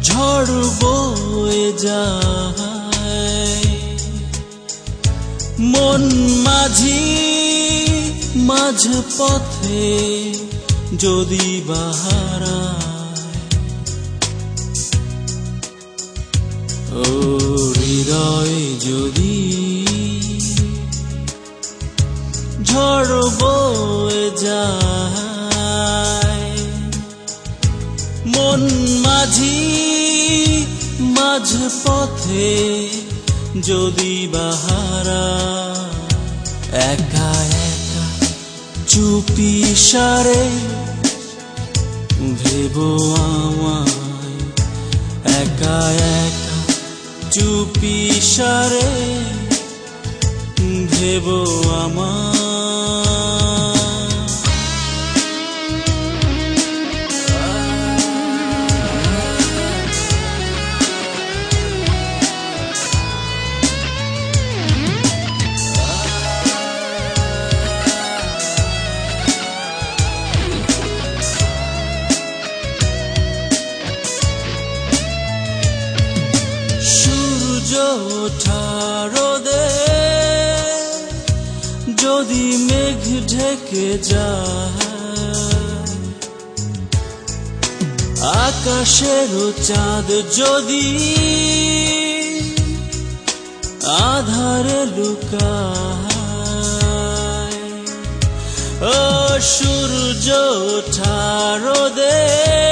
ঝড় বয়ে যায় মন মাঝি মাঝ পথে যদি বাহারায় ও হৃদয় যদি ঝড় বয়ে যায় মন মাঝি মাঝ পথে যদি বাহারায় একা একা চুপি সারে ভেবো আমায় একা একা চুপি সারে ভেবো আমায় রোদে যদি মেঘ ঢেকে যায় আকাশের চাঁদ যদি আধারে লুকায় ও সূর্য ওঠা রোদে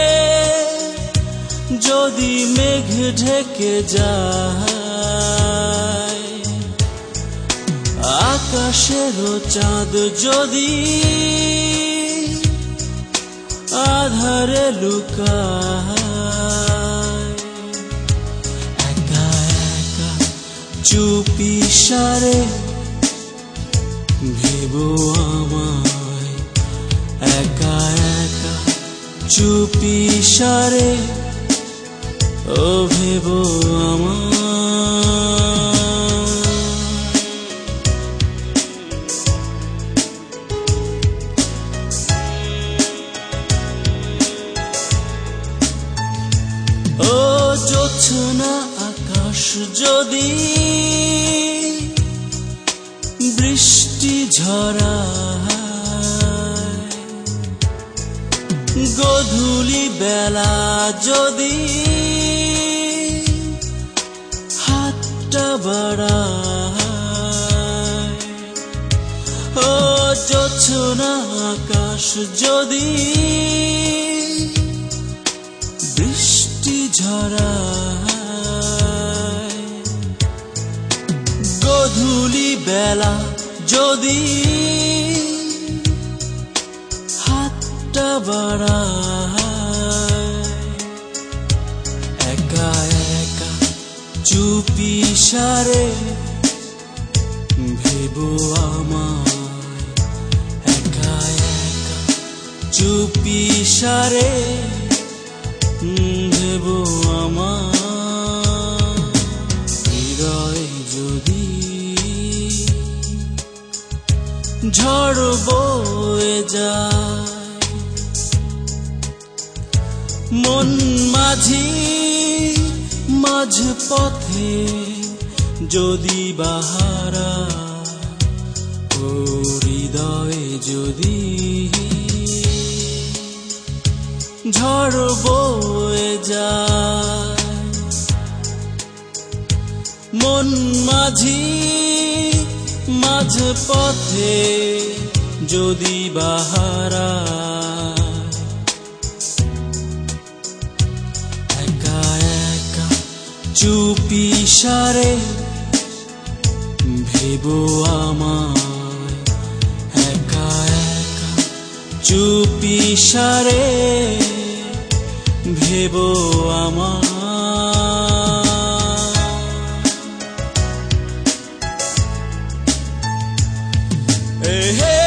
যদি মেঘ ঢেকে যায় আকাশের চাঁদ যদি আধারে লুকায় একা একা চুপি সারে ভেবো আমায় একা একা চুপি সারে ও ভেবো আমায় ও জোছনা আকাশ যদি বৃষ্টি ঝরায় গোধূলি বেলা যদি হাতটা বাড়ায় ও জোছনা আকাশ যদি বৃষ্টি ঝরায় গোধূলি বেলা যদি হাতটা বাড়ায় একা একা চুপি সারে ভেবো আমায় একা একা চুপি সারে ভেবো আমায় হৃদয় যদি ঝড় বয়ে যায় মন মাঝি মাঝ পথে যদি বাহারায় ও হৃদয় যদি ঝড় বয়ে যায় মন মাঝি মাঝ পথে যদি বাহারায় একা একা চুপি সারে ভেবো আমায় একা একা চুপি সারে ভেবো আমায় hey, hey.